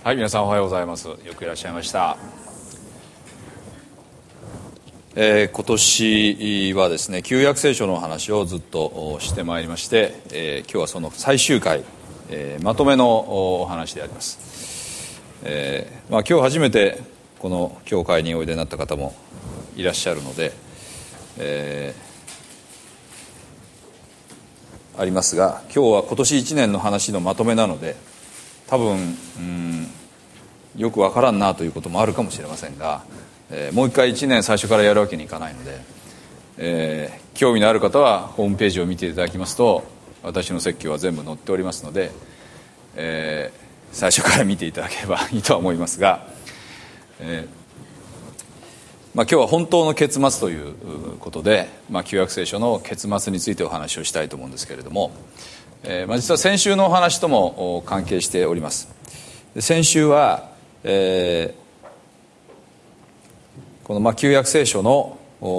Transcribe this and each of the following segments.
はい、皆さんおはようございます。よくいらっしゃいました。今年はですね、旧約聖書の話をずっとしてまいりまして、今日はその最終回、まとめのお話であります。今日初めてこの教会においでになった方もいらっしゃるので、ありますが、今日は今年1年の話のまとめなので、多分よくわからんなということもあるかもしれませんが、もう一回1年最初からやるわけにいかないので、興味のある方はホームページを見ていただきますと、私の説教は全部載っておりますので、最初から見ていただければいいとは思いますが、今日は本当の結末ということで、旧約聖書の結末についてお話をしたいと思うんですけれども、実は先週のお話とも関係しております。先週は、この旧約聖書の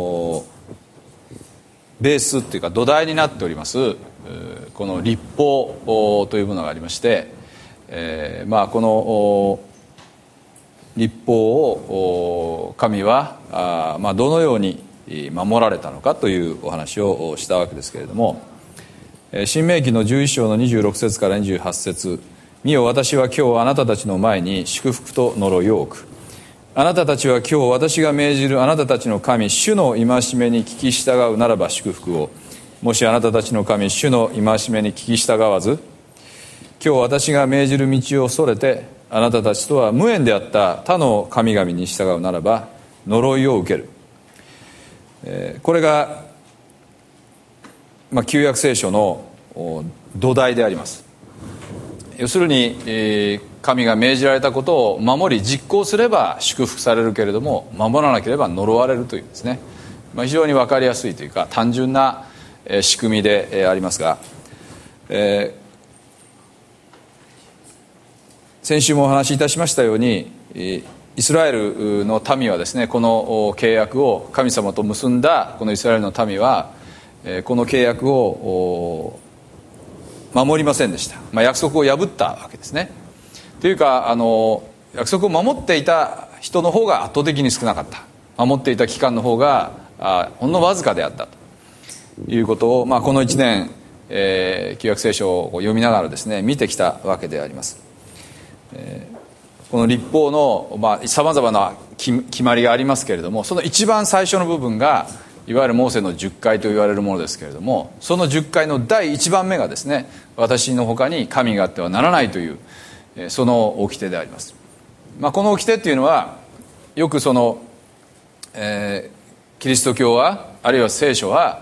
ベースというか土台になっておりますこの律法というものがありまして、この律法を神はどのように守られたのかというお話をしたわけですけれども、申命記の11章の26節から28節、見よ、私は今日あなたたちの前に祝福と呪いを置く。あなたたちは今日私が命じるあなたたちの神主の戒めに聞き従うならば祝福を、もしあなたたちの神主の戒めに聞き従わず、今日私が命じる道をそれてあなたたちとは無縁であった他の神々に従うならば呪いを受ける。これが、旧約聖書の土台であります。要するに、神が命じられたことを守り実行すれば祝福されるけれども、守らなければ呪われるというですね、非常に分かりやすいというか単純な仕組みでありますが、先週もお話しいたしましたように、イスラエルの民はですね、この契約を神様と結んだこのイスラエルの民はこの契約を守りませんでした。約束を破ったわけですね。というか約束を守っていた人の方が圧倒的に少なかった。守っていた期間の方がほんのわずかであったということを、この1年、旧約聖書を読みながらですね見てきたわけであります。この律法のさまざまな決まりがありますけれども、その一番最初の部分がいわゆるモーセの10回と言われるものですけれども、その10回の第1番目がですね、私の他に神があってはならないというその掟であります。この掟っていうのはよくその、キリスト教はあるいは聖書は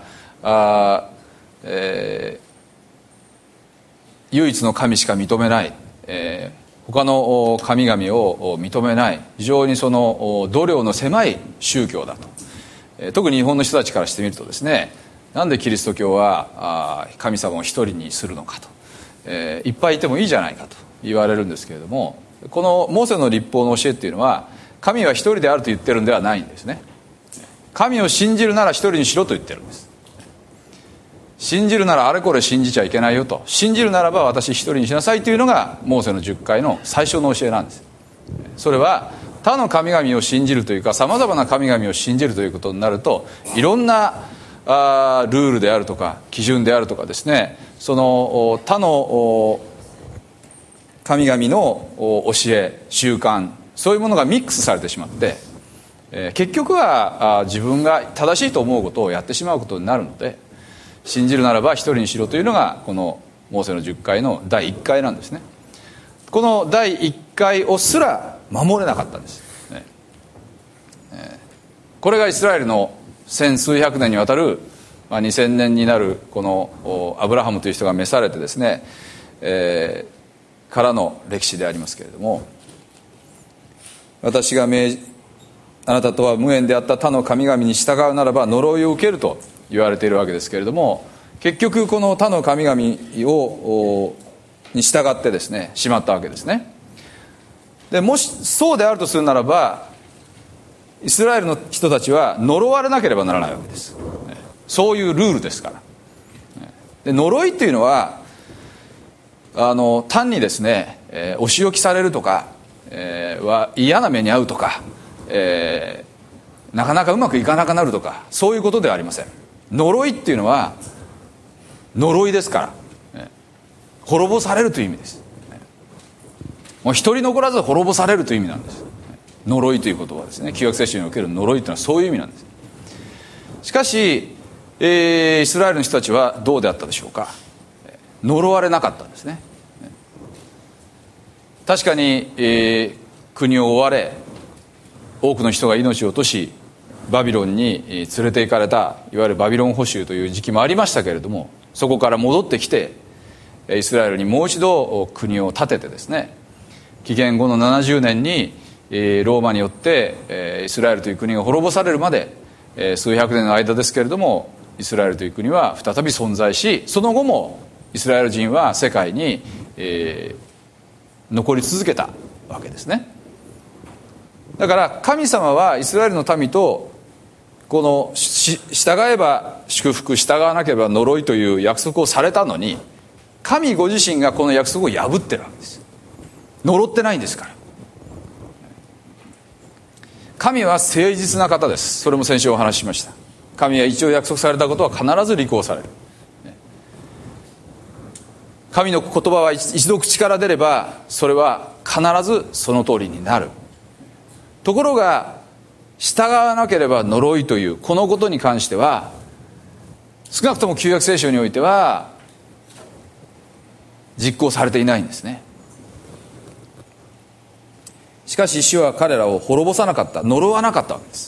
唯一の神しか認めない、他の神々を認めない非常にその度量の狭い宗教だと。特に日本の人たちからしてみるとですね、なんでキリスト教は神様を一人にするのかと、いっぱいいてもいいじゃないかと言われるんですけれども、このモーセの律法の教えっていうのは神は一人であると言ってるんではないんですね。神を信じるなら一人にしろと言ってるんです。信じるならあれこれ信じちゃいけないよと、信じるならば私一人にしなさいというのがモーセの10回の最初の教えなんです。それは他の神々を信じるというか、さまざまな神々を信じるということになると、いろんなルールであるとか基準であるとかですね、その他の神々の教え習慣、そういうものがミックスされてしまって、結局は自分が正しいと思うことをやってしまうことになるので、信じるならば一人にしろというのがこのモーセの10回の第1回なんですね。この第1回をすら守れなかったんです、これがイスラエルの千数百年にわたる、2000年になるこのアブラハムという人が召されてですね、からの歴史でありますけれども、私があなたとは無縁であった他の神々に従うならば呪いを受けると言われているわけですけれども、結局この他の神々に従ってですねしまったわけですね。でもしそうであるとするならば、イスラエルの人たちは呪われなければならないわけです。そういうルールですから。で呪いっていうのは単にですね、お仕置きされるとか、 は嫌な目に遭うとか、なかなかうまくいかなくなるとか、そういうことではありません。呪いっていうのは呪いですから、滅ぼされるという意味です。もう一人残らず滅ぼされるという意味なんです。呪いという言葉はですね、旧約聖書における呪いというのはそういう意味なんです。しかし、イスラエルの人たちはどうであったでしょうか。呪われなかったんですね。確かに、国を追われ、多くの人が命を落とし、バビロンに連れて行かれた、いわゆるバビロン捕囚という時期もありましたけれども、そこから戻ってきてイスラエルにもう一度国を建ててですね、紀元後の70年にローマによってイスラエルという国が滅ぼされるまで数百年の間ですけれども、イスラエルという国は再び存在し、その後もイスラエル人は世界に残り続けたわけですね。だから神様はイスラエルの民とこの従えば祝福、従わなければ呪いという約束をされたのに、神ご自身がこの約束を破ってるわけです。呪ってないんですから。神は誠実な方です。それも先週お話ししました。神は一応約束されたことは必ず履行される。神の言葉は一度口から出ればそれは必ずその通りになる。ところが従わなければ呪いというこのことに関しては、少なくとも旧約聖書においては実行されていないんですね。しかし主は彼らを滅ぼさなかった、呪わなかったわけです。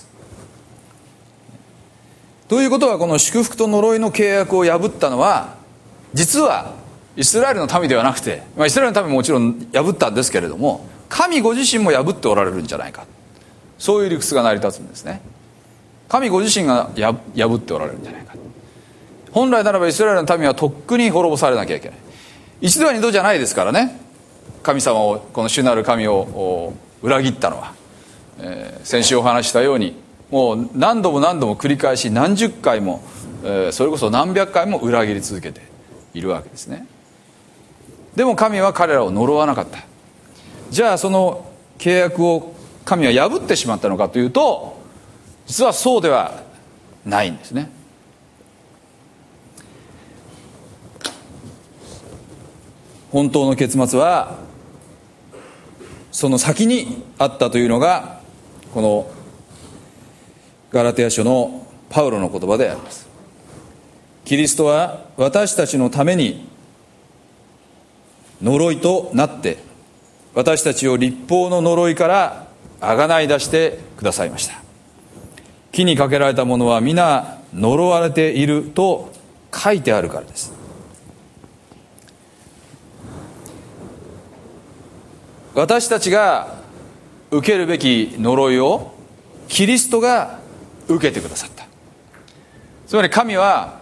ということは、この祝福と呪いの契約を破ったのは実はイスラエルの民ではなくて、イスラエルの民ももちろん破ったんですけれども、神ご自身も破っておられるんじゃないか、そういう理屈が成り立つんですね。神ご自身が破っておられるんじゃないか。本来ならばイスラエルの民はとっくに滅ぼされなきゃいけない。一度は二度じゃないですからね。神様を、この主なる神を裏切ったのは、先週お話したようにもう何度も何度も繰り返し、何十回も、それこそ何百回も裏切り続けているわけですね。でも神は彼らを呪わなかった。じゃあその契約を神は破ってしまったのかというと、実はそうではないんですね。本当の結末はその先にあったというのが、このガラテヤ書のパウロの言葉であります。キリストは私たちのために呪いとなって、私たちを律法の呪いからあがない出してくださいました。木にかけられたものは皆呪われていると書いてあるからです。私たちが受けるべき呪いをキリストが受けてくださった。つまり神は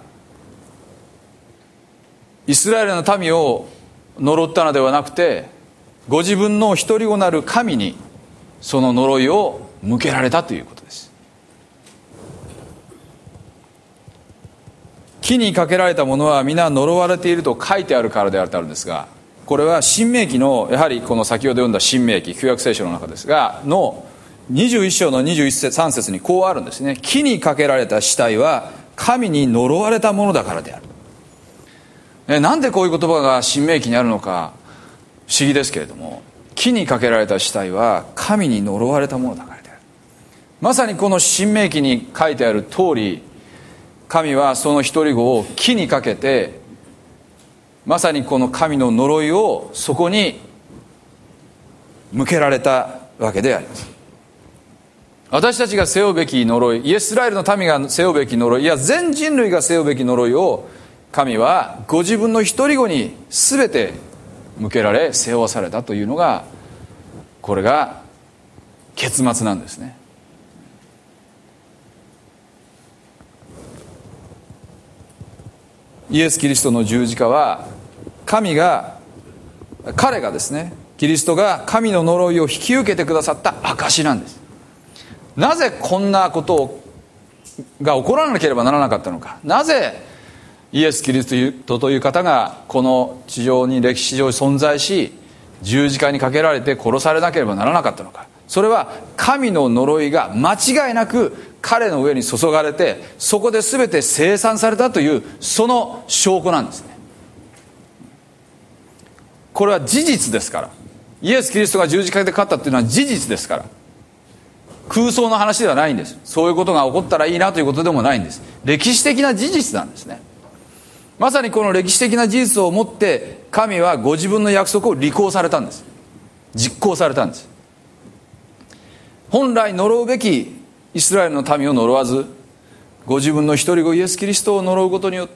イスラエルの民を呪ったのではなくて、ご自分の一人子なる神にその呪いを向けられたということです。木にかけられたものは皆呪われていると書いてあるからであるんですが、これは新明記の、やはりこの先ほど読んだ新明記、旧約聖書の中ですがの21章の23節にこうあるんですね。木にかけられた死体は神に呪われたものだからである。なんでこういう言葉が新明記にあるのか不思議ですけれども、木にかけられた死体は神に呪われたものだからである。まさにこの新明記に書いてある通り、神はその一人子を木にかけて、まさにこの神の呪いをそこに向けられたわけであります。私たちが背負うべき呪い、イスラエルの民が背負うべき呪い、いや全人類が背負うべき呪いを神はご自分の一人子に全て向けられ背負わされたというのが、これが結末なんですね。イエス・キリストの十字架は彼がですね、キリストが神の呪いを引き受けてくださった証なんです。なぜこんなことが起こらなければならなかったのか。なぜイエス・キリストという方がこの地上に歴史上存在し、 十字架にかけられて殺されなければならなかったのか。それは神の呪いが間違いなく彼の上に注がれて、そこで全て清算されたというその証拠なんですね。これは事実ですから。イエス・キリストが十字架で勝ったっていうのは事実ですから。空想の話ではないんです。そういうことが起こったらいいなということでもないんです。歴史的な事実なんですね。まさにこの歴史的な事実をもって神はご自分の約束を履行されたんです。実行されたんです。本来呪うべきイスラエルの民を呪わず、ご自分の一人子イエス・キリストを呪うことによって、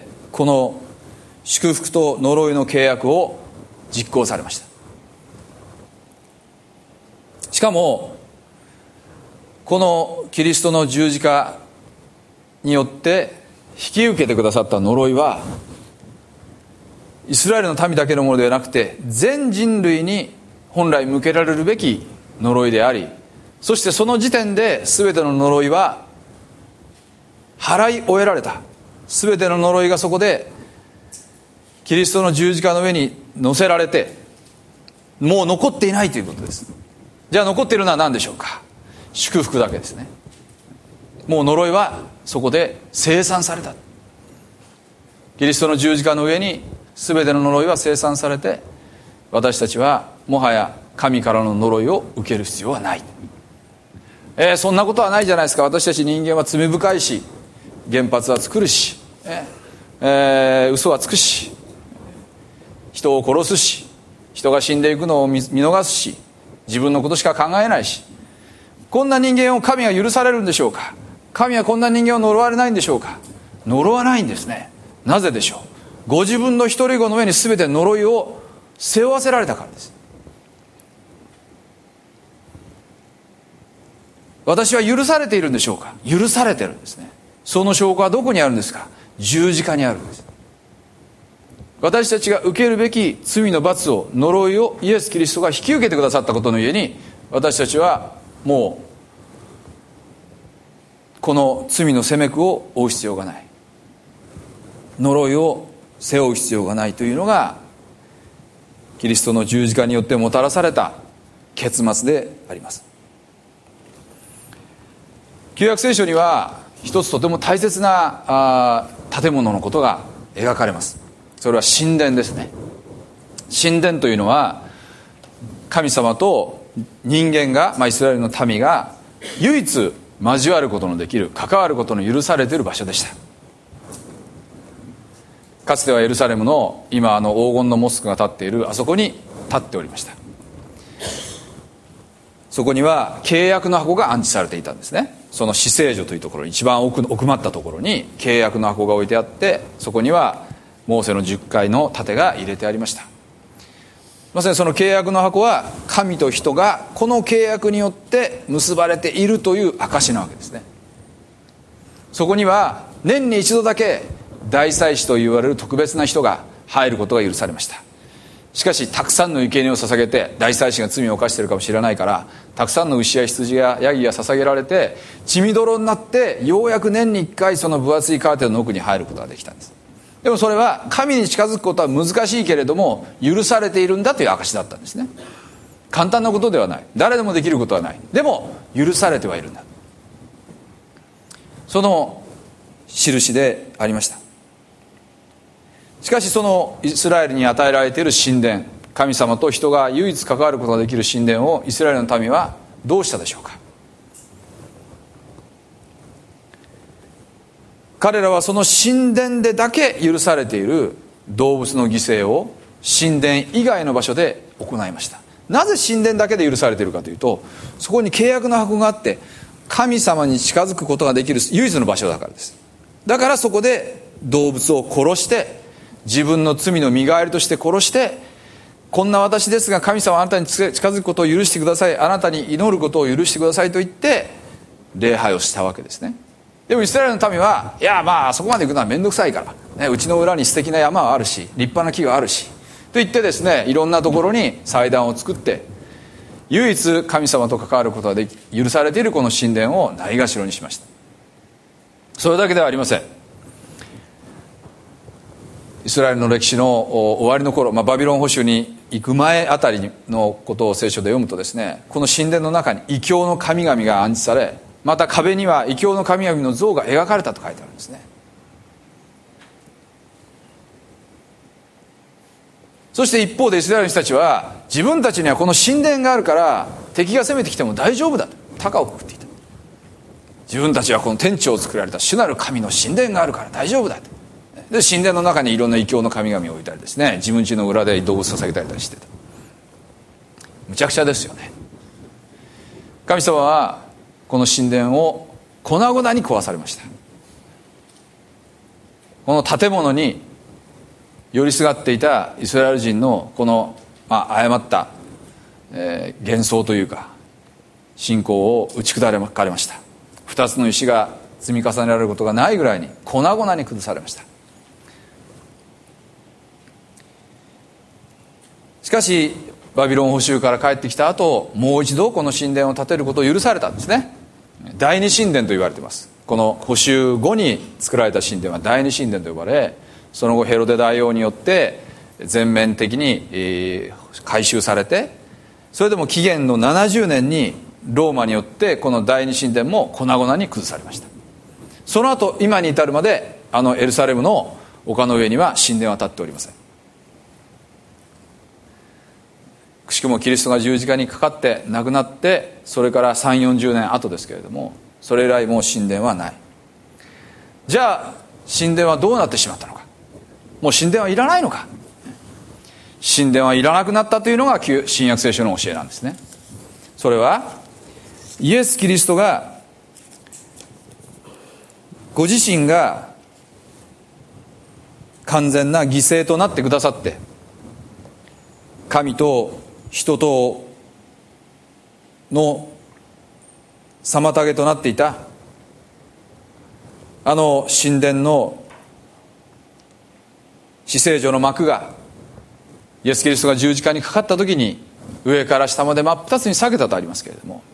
この祝福と呪いの契約を実行されました。しかもこのキリストの十字架によって引き受けてくださった呪いは、イスラエルの民だけのものではなくて全人類に本来向けられるべき呪いであり、そしてその時点で全ての呪いは払い終えられた。全ての呪いがそこでキリストの十字架の上に乗せられて、もう残っていないということです。じゃあ残っているのは何でしょうか。祝福だけですね。もう呪いはそこで清算された。キリストの十字架の上に全ての呪いは清算されて、私たちはもはや神からの呪いを受ける必要はない。そんなことはないじゃないですか。私たち人間は罪深いし、原発は作るし、嘘はつくし、人を殺すし、人が死んでいくのを見逃すし、自分のことしか考えないし、こんな人間を神が許されるんでしょうか。神はこんな人間を呪われないんでしょうか。呪わないんですね。なぜでしょう。ご自分の一人子の上に全て呪いを背負わせられたからです。私は許されているんでしょうか。許されてるんですね。その証拠はどこにあるんですか。十字架にあるんです。私たちが受けるべき罪の罰を、呪いをイエス・キリストが引き受けてくださったことのゆえに、私たちはもうこの罪の責め苦を負う必要がない、呪いを背負う必要がないというのがキリストの十字架によってもたらされた結末であります。旧約聖書には一つとても大切な建物のことが描かれます。それは神殿ですね。神殿というのは神様と人間が、イスラエルの民が唯一交わることのできる、関わることの許されている場所でした。かつてはエルサレムの今黄金のモスクが建っているあそこに立っておりました。そこには契約の箱が安置されていたんですね。その至聖所というところ、一番奥まったところに契約の箱が置いてあって、そこにはモーセの10回の盾が入れてありました。まさにその契約の箱は神と人がこの契約によって結ばれているという証なわけですね。そこには年に一度だけ大祭司と言われる特別な人が入ることが許されました。しかしたくさんの生贄を捧げて、大祭司が罪を犯しているかもしれないから、たくさんの牛や羊やヤギが捧げられて血みどろになって、ようやく年に1回その分厚いカーテンの奥に入ることができたんです。でもそれは神に近づくことは難しいけれども許されているんだという証だったんですね。簡単なことではない、誰でもできることはない、でも許されてはいるんだ、その印でありました。しかしそのイスラエルに与えられている神殿、神様と人が唯一関わることができる神殿をイスラエルの民はどうしたでしょうか。彼らはその神殿でだけ許されている動物の犠牲を神殿以外の場所で行いました。なぜ神殿だけで許されているかというと、そこに契約の箱があって神様に近づくことができる唯一の場所だからです。だからそこで動物を殺して、自分の罪の身代わりとして殺して、こんな私ですが神様はあなたに近づくことを許してください、あなたに祈ることを許してくださいと言って礼拝をしたわけですね。でもイスラエルの民は、いやそこまで行くのは面倒くさいから、うちの裏に素敵な山はあるし立派な木があるしと言ってですね、いろんなところに祭壇を作って、唯一神様と関わることが許されているこの神殿をないがしろにしました。それだけではありません。 イスラエルの歴史の終わりの頃、バビロン捕囚に行く前あたりのことを聖書で読むとですね、この神殿の中に異教の神々が安置され、また壁には異教の神々の像が描かれたと書いてあるんですね。そして一方でイスラエルの人たちは、自分たちにはこの神殿があるから敵が攻めてきても大丈夫だと高をくくっていた。自分たちはこの天地を作られた主なる神の神殿があるから大丈夫だと。で神殿の中にいろんな異教の神々を置いたりですね、自分家の裏で動物捧げたりしてた。むちゃくちゃですよね。神様はこの神殿を粉々に壊されました。この建物に寄りすがっていたイスラエル人のこの、誤った、幻想というか信仰を打ち砕かれました。2つの石が積み重ねられることがないぐらいに粉々に崩されました。しかしバビロン捕囚から帰ってきた後、もう一度この神殿を建てることを許されたんですね。第二神殿と言われています。この捕囚後に作られた神殿は第二神殿と呼ばれ、その後ヘロデ大王によって全面的に改修されて、それでも紀元の70年にローマによってこの第二神殿も粉々に崩されました。その後今に至るまでエルサレムの丘の上には神殿は建っておりません。くしくもキリストが十字架にかかって亡くなって、それから3、40年後ですけれども、それ以来もう神殿はない。じゃあ神殿はどうなってしまったのか。もう神殿はいらないのか。神殿はいらなくなったというのが新約聖書の教えなんですね。それはイエス・キリストがご自身が完全な犠牲となってくださって、神と人との妨げとなっていた神殿の至聖所の幕がイエス・キリストが十字架にかかった時に上から下まで真っ二つに裂けたとありますけれども、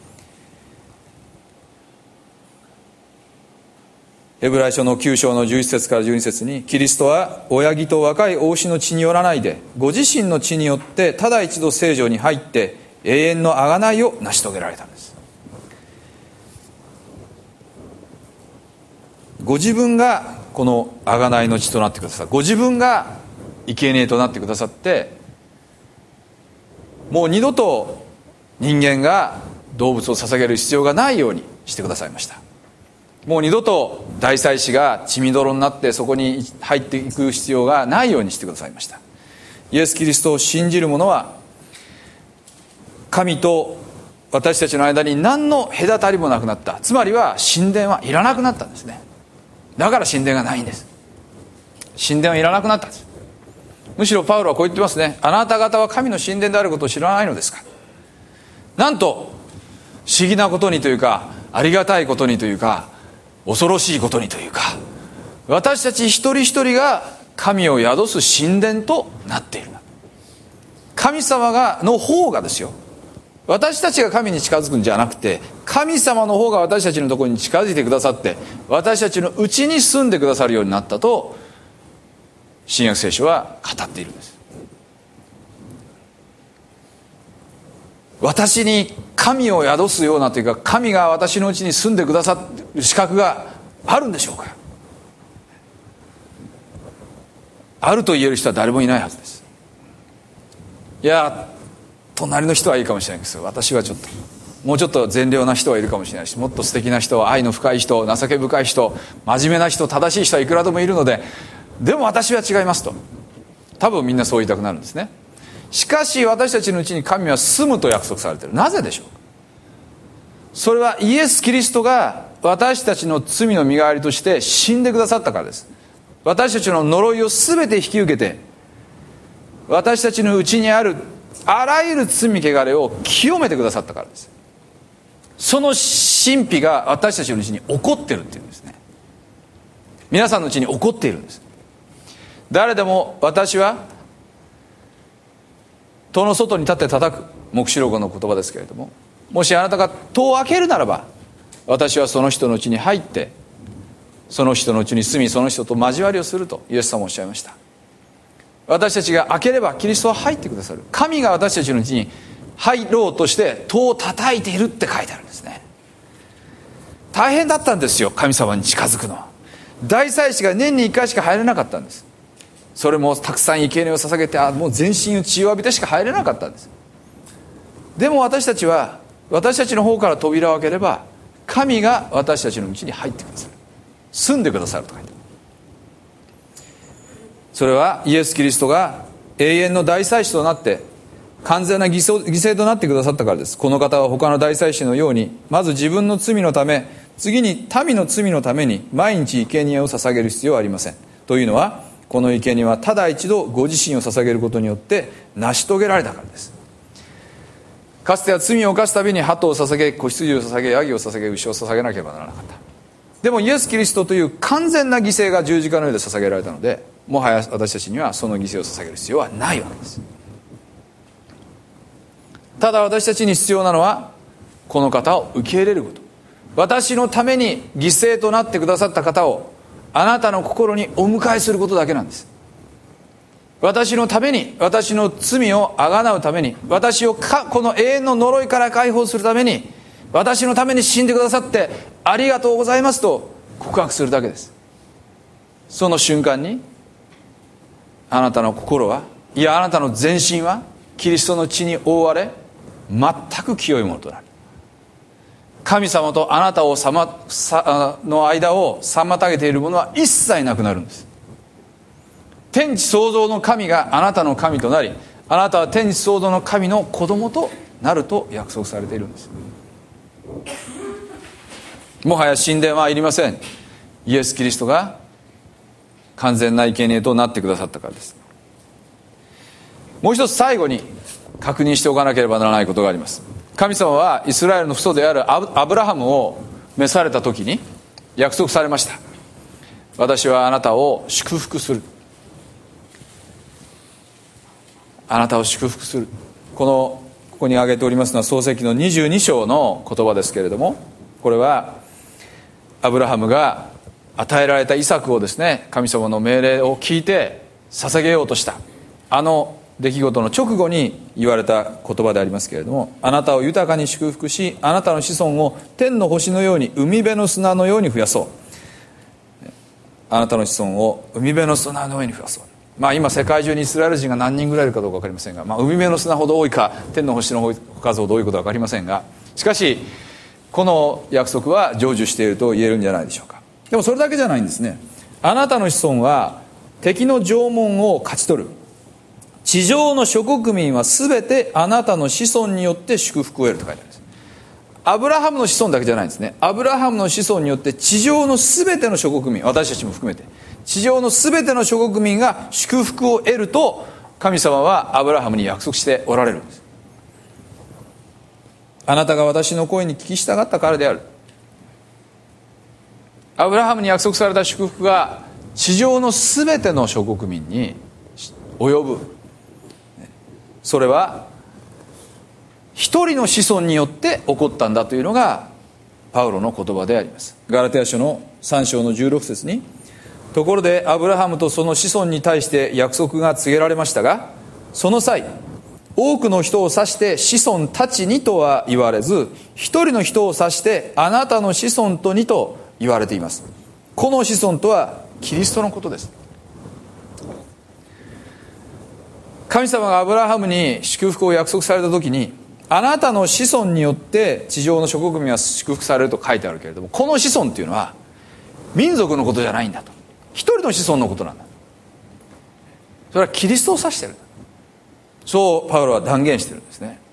ヘブライ書の9章の11節から12節に、キリストは親木と若い王子の血によらないで、ご自身の血によってただ一度聖所に入って永遠の贖いを成し遂げられたんです。ご自分がこの贖いの血となってくださった。ご自分が生贄となってくださって、もう二度と人間が動物を捧げる必要がないようにしてくださいました。もう二度と大祭司が血みどろになってそこに入っていく必要がないようにしてくださいました。イエス・キリストを信じる者は神と私たちの間に何の隔たりもなくなった。つまりは神殿はいらなくなったんですね。だから神殿がないんです。神殿はいらなくなったんです。むしろパウロはこう言ってますね。あなた方は神の神殿であることを知らないのですか。なんと不思議なことにというか、ありがたいことにというか、恐ろしいことにというか、私たち一人一人が神を宿す神殿となっている。神様の方がですよ、私たちが神に近づくんじゃなくて、神様の方が私たちのところに近づいてくださって、私たちのうちに住んでくださるようになったと新約聖書は語っているんです。私に神を宿すようなというか、神が私のうちに住んでくださる資格があるんでしょうか。あると言える人は誰もいないはずです。いや、隣の人はいいかもしれないですけど、私はちょっともうちょっと善良な人はいるかもしれないし、もっと素敵な人、愛の深い人、情け深い人、真面目な人、正しい人はいくらでもいるので、でも私は違いますと多分みんなそう言いたくなるんですね。しかし私たちのうちに神は住むと約束されている。なぜでしょうか。それはイエス・キリストが私たちの罪の身代わりとして死んでくださったからです。私たちの呪いを全て引き受けて、私たちのうちにあるあらゆる罪汚れを清めてくださったからです。その神秘が私たちのうちに起こってるっていうんですね。皆さんのうちに起こっているんです。誰でも私は戸の外に立って叩く、黙示録の言葉ですけれども、もしあなたが戸を開けるならば、私はその人のうちに入って、その人のうちに住み、その人と交わりをするとイエス様はおっしゃいました。 私たちが開ければキリストは入ってくださる。神が私たちのうちに入ろうとして戸を叩いているって書いてあるんですね。大変だったんですよ、神様に近づくのは。大祭司が年に1回しか入れなかったんです。それもたくさん生贄を捧げて、もう全身を血を浴びてしか入れなかったんです。でも私たちは、私たちの方から扉を開ければ神が私たちのうちに入ってくださる、住んでくださると書いてある。それはイエス・キリストが永遠の大祭司となって完全な犠牲となってくださったからです。この方は他の大祭司のように、まず自分の罪のため、次に民の罪のために毎日生贄を捧げる必要はありません。というのは、この生贄はただ一度ご自身を捧げることによって成し遂げられたからです。かつては罪を犯すたびに鳩を捧げ、子羊を捧げ、ヤギを捧げ、牛を捧げなければならなかった。でもイエス・キリストという完全な犠牲が十字架の上で捧げられたので、もはや私たちにはその犠牲を捧げる必要はないわけです。ただ私たちに必要なのは、この方を受け入れること。私のために犠牲となってくださった方をあなたの心にお迎えすることだけなんです。私のために、私の罪をあがなうために、私をこの永遠の呪いから解放するために、私のために死んでくださってありがとうございますと告白するだけです。その瞬間にあなたの心は、いやあなたの全身はキリストの血に覆われ、全く清いものとなる。神様とあなたの間を妨げているものは一切なくなるんです。天地創造の神があなたの神となり、あなたは天地創造の神の子供となると約束されているんです。もはや神殿はいりません。イエス・キリストが完全な生贄となってくださったからです。もう一つ最後に確認しておかなければならないことがあります。神様はイスラエルの父祖であるアブラハムを召された時に約束されました。私はあなたを祝福する、あなたを祝福する。ここに挙げておりますのは創世記の22章の言葉ですけれども、これはアブラハムが与えられたイサクをですね、神様の命令を聞いて捧げようとしたあの出来事の直後に言われた言葉でありますけれども、あなたを豊かに祝福し、あなたの子孫を天の星のように海辺の砂のように増やそう。あなたの子孫を海辺の砂のように増やそう。今世界中にイスラエル人が何人ぐらいいるかどうか分かりませんが、海辺の砂ほど多いか天の星の数ほど多いことは分かりませんが、しかしこの約束は成就していると言えるんじゃないでしょうか。でもそれだけじゃないんですね。あなたの子孫は敵の城門を勝ち取る。地上の諸国民は全てあなたの子孫によって祝福を得ると書いてあるんです。アブラハムの子孫だけじゃないんですね。アブラハムの子孫によって地上の全ての諸国民、私たちも含めて地上の全ての諸国民が祝福を得ると神様はアブラハムに約束しておられるんです。あなたが私の声に聞き従ったからである。アブラハムに約束された祝福が地上の全ての諸国民に及ぶ。それは一人の子孫によって起こったんだというのがパウロの言葉であります。ガラテヤ書の3章の16節に、ところでアブラハムとその子孫に対して約束が告げられましたが、その際多くの人を指して子孫たちにとは言われず、一人の人を指してあなたの子孫とにと言われています。この子孫とはキリストのことです。神様がアブラハムに祝福を約束された時に、あなたの子孫によって地上の諸国民は祝福されると書いてあるけれども、この子孫っていうのは民族のことじゃないんだと、一人の子孫のことなんだ。それはキリストを指している。そうパウロは断言しているんですね。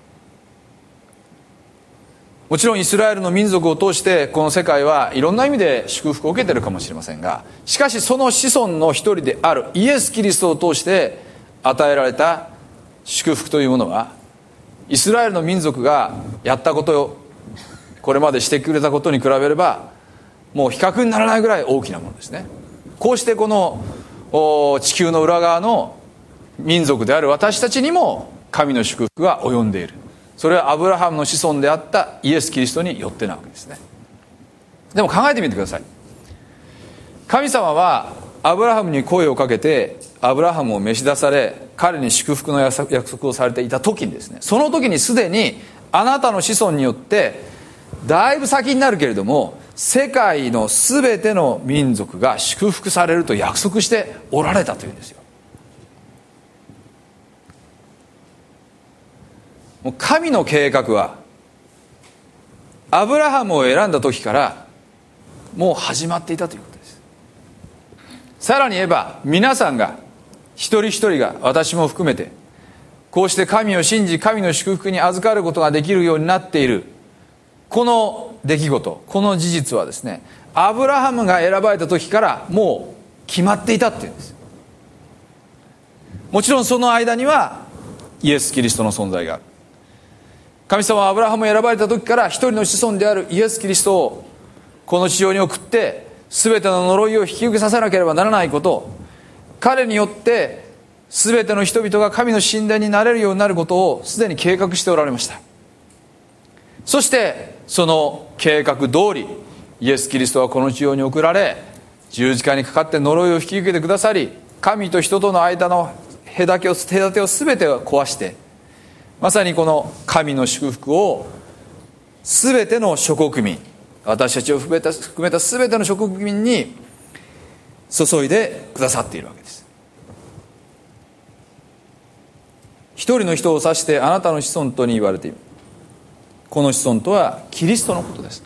もちろんイスラエルの民族を通してこの世界はいろんな意味で祝福を受けているかもしれませんが、しかしその子孫の一人であるイエス・キリストを通して与えられた祝福というものは、イスラエルの民族がやったことをこれまでしてくれたことに比べればもう比較にならないぐらい大きなものですね。こうしてこの地球の裏側の民族である私たちにも神の祝福が及んでいる。それはアブラハムの子孫であったイエス・キリストによってなわけですね。でも考えてみてください。神様はアブラハムに声をかけて、 アブラハムを召し出され、彼に祝福の約束をされていた時にですね、その時にすでにあなたの子孫によってだいぶ先になるけれども世界のすべての民族が祝福されると約束しておられたというんですよ。もう神の計画はアブラハムを選んだ時からもう始まっていたということです。さらに言えば、皆さんが一人一人が、私も含めてこうして神を信じ神の祝福に預かることができるようになっているこの出来事、この事実はですね、アブラハムが選ばれた時からもう決まっていたっていうんです。もちろんその間にはイエス・キリストの存在がある。神様はアブラハムを選ばれた時から一人の子孫であるイエス・キリストをこの地上に送って全ての呪いを引き受けさせなければならないこと、彼によって全ての人々が神の神殿になれるようになることをすでに計画しておられました。そしてその計画通りイエス・キリストはこの地上に送られ、十字架にかかって呪いを引き受けてくださり、神と人との間の隔てを全て壊して、まさにこの神の祝福を全ての諸国民、私たちを含めた全ての諸国民に注いでくださっているわけです。一人の人を指してあなたの子孫とに言われている。この子孫とはキリストのことです。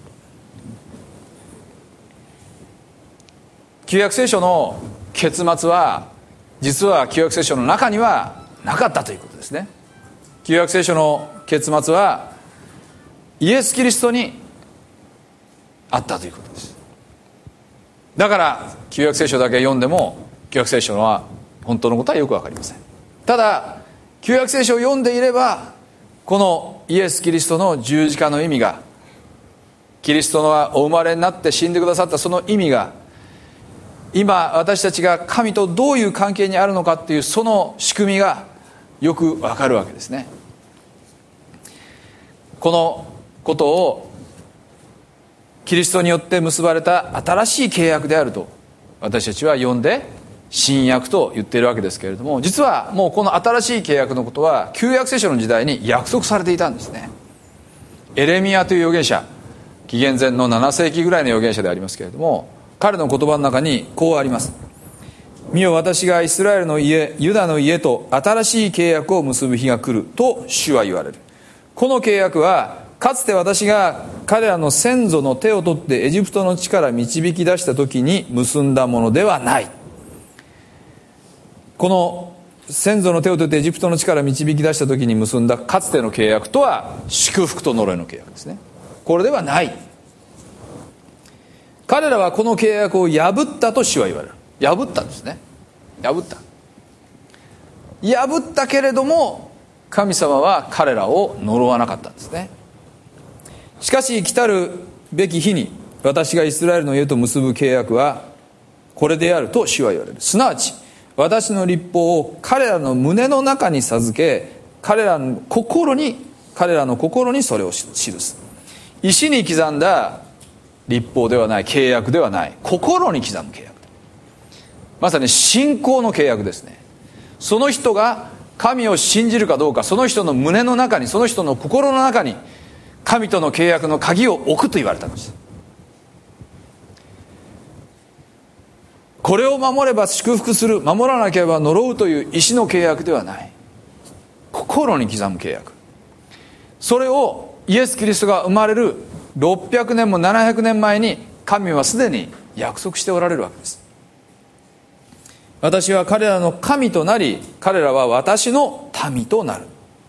旧約聖書の結末は実は旧約聖書の中にはなかったということですね。旧約聖書の結末はイエス・キリストにあったということです。だから旧約聖書だけ読んでも旧約聖書のは本当のことはよくわかりません。ただ旧約聖書を読んでいれば、このイエス・キリストの十字架の意味が、キリストのお生まれになって死んでくださったその意味が、今私たちが神とどういう関係にあるのかっていうその仕組みがよくわかるわけですね。このことをキリストによって結ばれた新しい契約であると私たちは呼んで新約と言っているわけですけれども、実はもうこの新しい契約のことは旧約聖書の時代に約束されていたんですね。エレミヤという預言者、紀元前の7世紀ぐらいの預言者でありますけれども、彼の言葉の中にこうあります。見よ、私がイスラエルの家、ユダの家と新しい契約を結ぶ日が来ると主は言われる。この契約はかつて私が彼らの先祖の手を取ってエジプトの地から導き出した時に結んだものではない。この先祖の手を取ってエジプトの地から導き出した時に結んだかつての契約とは祝福と呪いの契約ですね。これではない。彼らはこの契約を破ったと主は言われる。破ったんですね。破ったけれども神様は彼らを呪わなかったんですね。しかし来たるべき日に私がイスラエルの家と結ぶ契約はこれであると主は言われる。すなわち私の律法を彼らの胸の中に授け、彼らの心にそれを記す。石に刻んだ律法ではない、契約ではない、心に刻む契約、まさに信仰の契約ですね。その人が神を信じるかどうか、その人の胸の中に、その人の心の中に神との契約の鍵を置くと言われたんです。これを守れば祝福する、守らなければ呪うという石の契約ではない、心に刻む契約。それをイエス・キリストが生まれる600年も700年前に神はすでに約束しておられるわけです。私は彼らの神となり、彼らは私の民となる。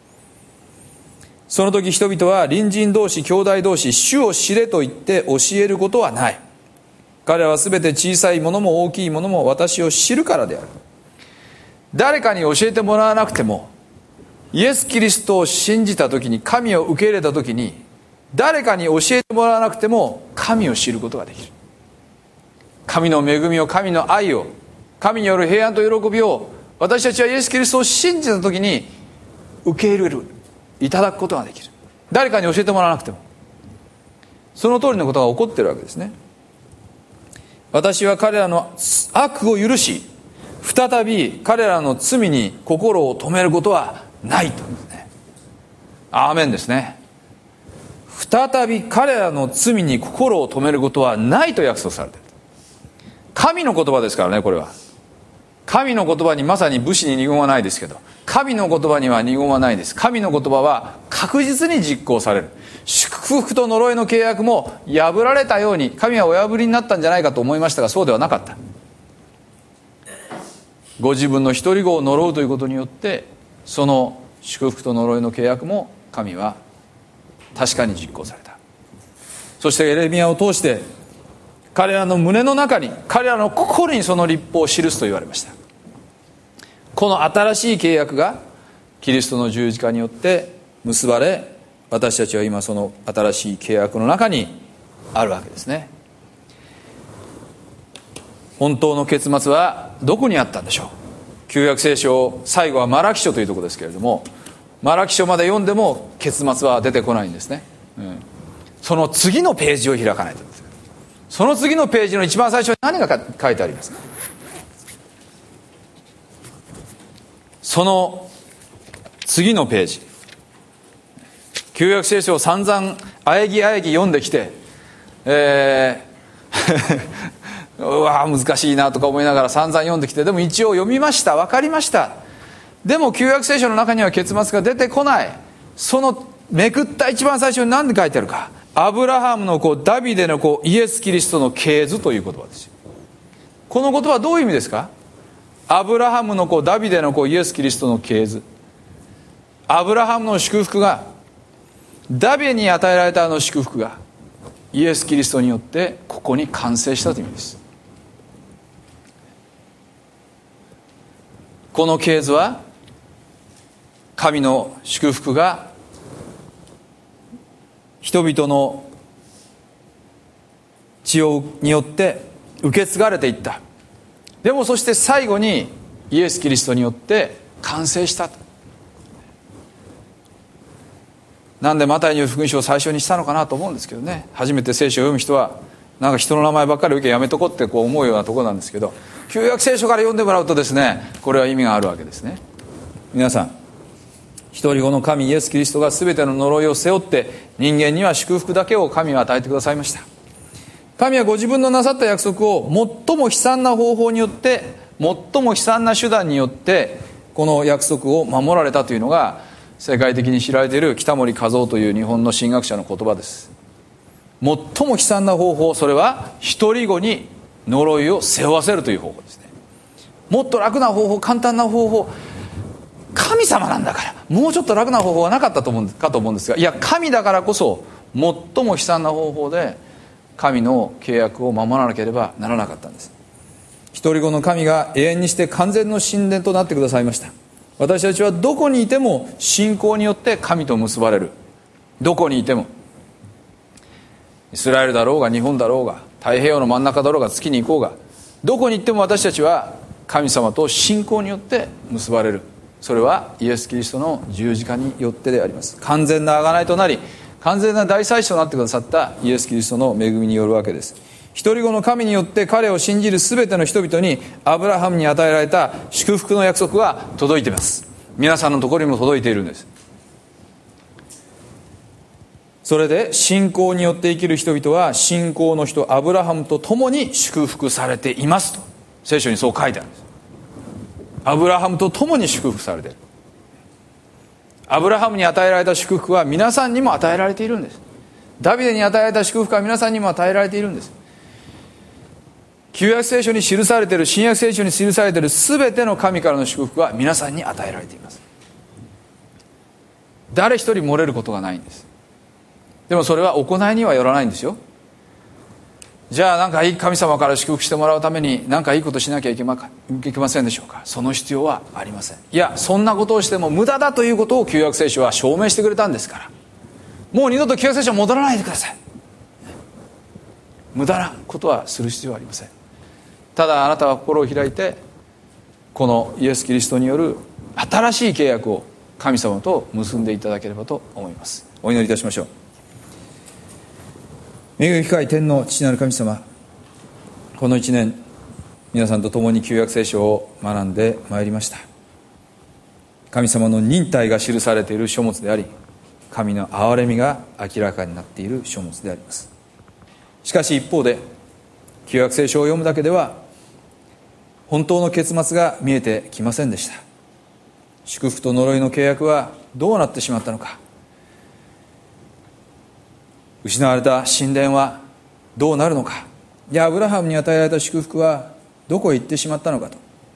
その時人々は隣人同士、兄弟同士、主を知れと言って教えることはない。彼らはすべて小さいものも大きいものも私を知るからである。誰かに教えてもらわなくても、イエス・キリストを信じた時に、神を受け入れた時に、誰かに教えてもらわなくても神を知ることができる。神の恵みを、神の愛を、神による平安と喜びを私たちはイエス・キリストを信じた時に受け入れる、いただくことができる。誰かに教えてもらわなくてもその通りのことが起こっているわけですね。私は彼らの悪を許し、 再び彼らの罪に心を止めることはないというんですね。アーメンですね。再び彼らの罪に心を止めることはないと約束されている。神の言葉ですからね。これは神の言葉にまさに武士に二言はないですけど、神の言葉には二言はないです。神の言葉は確実に実行される。祝福と呪いの契約も破られたように、神はお破りになったんじゃないかと思いましたが、そうではなかった。ご自分の一人子を呪うということによって、その祝福と呪いの契約も神は確かに実行された。そしてエレミヤを通して彼らの胸の中に、彼らの心にその律法を記すと言われました。この新しい契約がキリストの十字架によって結ばれ、私たちは今その新しい契約の中にあるわけですね。本当の結末はどこにあったんでしょう。旧約聖書、最後はマラキ書というところですけれども、マラキ書まで読んでも結末は出てこないんですね。その次のページを開かないと。その次のページの一番最初に何が書いてありますか。その次のページ、旧約聖書を散々あえぎあえぎ読んできて、うわ難しいなとか思いながら散々読んできて、でも一応読みました、分かりました。でも旧約聖書の中には結末が出てこない。そのめくった一番最初に何で書いてあるか。アブラハムの子ダビデの子イエス・キリストの系図という言葉ですよ。この言葉はどういう意味ですか。アブラハムの子ダビデの子イエス・キリストの系図。アブラハムの祝福が、ダビデに与えられたあの祝福がイエス・キリストによってここに完成したという意味です。この系図は神の祝福が人々の血によって受け継がれていった。でもそして最後にイエス・キリストによって完成した。なんでマタイによる福音書を最初にしたのかなと思うんですけどね。初めて聖書を読む人はなんか人の名前ばっかり受けやめとこってこう思うようなところなんですけど、旧約聖書から読んでもらうとですね、これは意味があるわけですね。皆さん、一人子の神イエス・キリストが全ての呪いを背負って人間には祝福だけを神は与えてくださいました。神はご自分のなさった約束を最も悲惨な方法によって、最も悲惨な手段によってこの約束を守られたというのが世界的に知られている北森和夫という日本の神学者の言葉です。最も悲惨な方法、それは一人子に呪いを背負わせるという方法ですね。もっと楽な方法、簡単な方法、神様なんだからもうちょっと楽な方法はなかったと思うんですが、いや神だからこそ最も悲惨な方法で神の契約を守らなければならなかったんです。一人子の神が永遠にして完全の神殿となってくださいました。私たちはどこにいても信仰によって神と結ばれる。どこにいても、イスラエルだろうが日本だろうが太平洋の真ん中だろうが月に行こうが、どこに行っても私たちは神様と信仰によって結ばれる。それはイエス・キリストの十字架によってであります。完全な贖いとなり完全な大祭司となってくださったイエス・キリストの恵みによるわけです。一人子の神によって彼を信じるすべての人々にアブラハムに与えられた祝福の約束は届いています。皆さんのところにも届いているんです。それで信仰によって生きる人々は信仰の人アブラハムと共に祝福されていますと聖書にそう書いてあるんです。アブラハムと共に祝福されている。アブラハムに与えられた祝福は皆さんにも与えられているんです。ダビデに与えられた祝福は皆さんにも与えられているんです。旧約聖書に記されている、新約聖書に記されている全ての神からの祝福は皆さんに与えられています。誰一人漏れることがないんです。でもそれは行いにはよらないんですよ。じゃあなんかいい神様から祝福してもらうために何かいいことしなきゃいけませんでしょうか。その必要はありません。いや、そんなことをしても無駄だということを旧約聖書は証明してくれたんですから、もう二度と旧約聖書は戻らないでください。無駄なことはする必要はありません。ただあなたは心を開いてこのイエス・キリストによる新しい契約を神様と結んでいただければと思います。お祈りいたしましょう。恵み深い天の父なる神様、この一年皆さんと共に旧約聖書を学んでまいりました。神様の忍耐が記されている書物であり、神の憐れみが明らかになっている書物であります。しかし一方で、旧約聖書を読むだけでは本当の結末が見えてきませんでした。祝福と呪いの契約はどうなってしまったのか、失われた神殿はどうなるのか、いやアブラハムに与えられた祝福はどこへ行ってしまったのかと、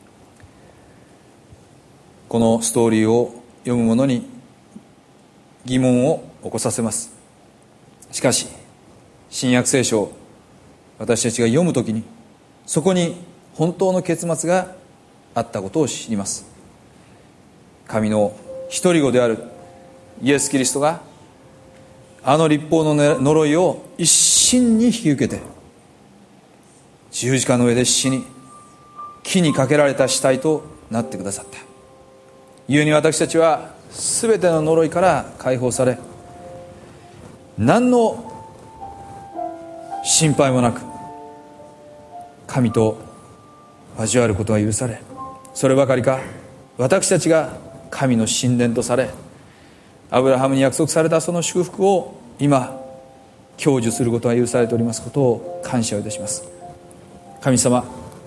このストーリーを読む者に疑問を起こさせます。しかし新約聖書を私たちが読むときに、そこに本当の結末があったことを知ります。神の一人子であるイエス・キリストがあの律法の呪いを一身に引き受けて、十字架の上で死に、木にかけられた死体となってくださった。故に私たちは全ての呪いから解放され、何の心配もなく神と交わることが許され、そればかりか私たちが神の神殿とされ、アブラハムに約束されたその祝福を今享受することが許されておりますことを感謝をいたします。神様、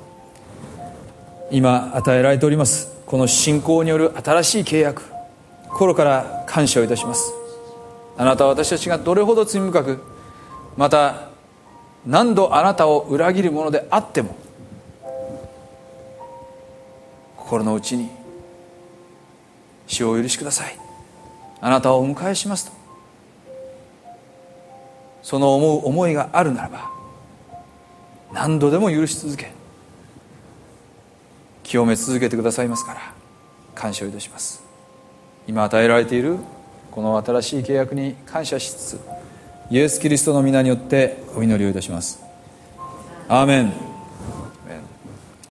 今与えられておりますこの信仰による新しい契約、心から感謝をいたします。あなたは私たちがどれほど罪深く、また何度あなたを裏切るものであっても、心の内に主をお許しください、あなたをお迎えしますと、その思う思いがあるならば何度でも許し続け、清め続けてくださいますから感謝をいたします。今与えられているこの新しい契約に感謝しつつ、イエス・キリストの皆によってお祈りをいたします。アーメン。